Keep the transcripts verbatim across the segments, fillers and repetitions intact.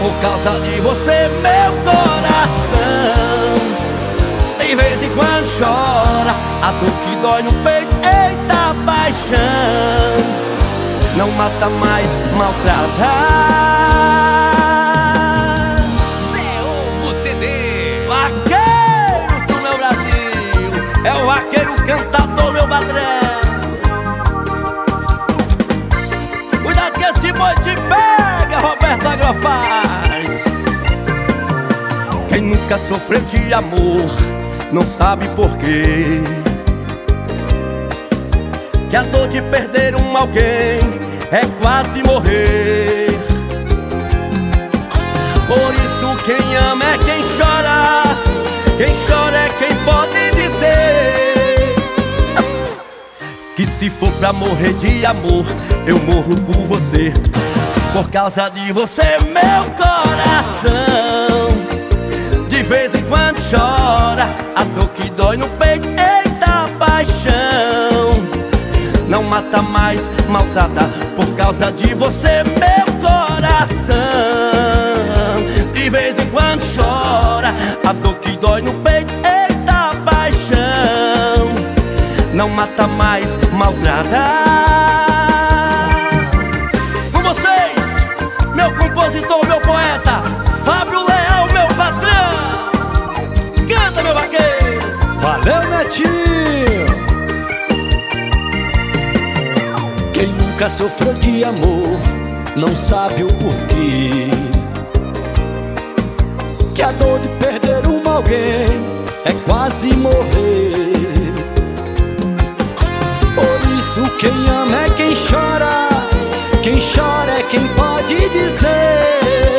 Por causa de você, meu coração de vez em quando chora. A dor que dói no peito, eita paixão, não mata mais, maltrata. Zé Ovo C D. Vaqueiros do meu Brasil, é o vaqueiro cantador, meu padrão. Cuidado que esse boi te pega, Roberto Agrofaz. Quem nunca sofreu de amor não sabe porquê, que a dor de perder um alguém é quase morrer. Por isso quem ama é quem chora, quem chora é quem pode dizer que se for pra morrer de amor, eu morro por você. Por causa de você, meu coração de vez em quando chora. A dor que dói no peito, eita paixão, não mata mais, maltrata. Por causa de você, meu coração de vez em quando chora. A dor que dói no peito, eita paixão, não mata mais, maltrata. Com vocês, meu compositor, meu poeta, Fábio Leal, meu patrão. Canta, meu vaqueiro. Valeu, Netinho. Quem nunca sofreu de amor não sabe o porquê, que a dor de perder um alguém é quase morrer. Por isso quem ama é quem chora, quem chora é quem pode dizer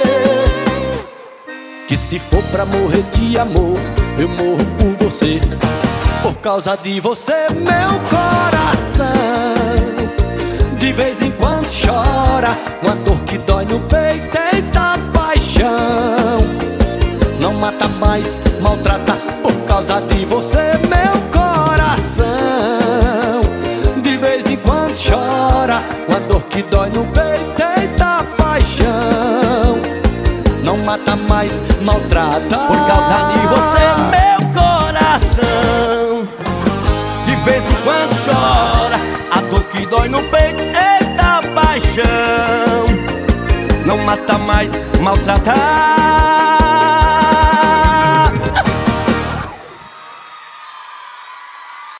que se for pra morrer de amor, eu morro por você. Por causa de você, meu coração de vez em quando chora. Uma dor que dói no peito, eita paixão, não mata mais, maltrata. Por causa de você, meu coração de vez em quando chora. Uma dor que dói no peito, eita paixão, não mata mais, maltrata. Por causa de você, meu coração de vez em quando chora. A dor que dói no peito, eita paixão, não mata mais, maltrata.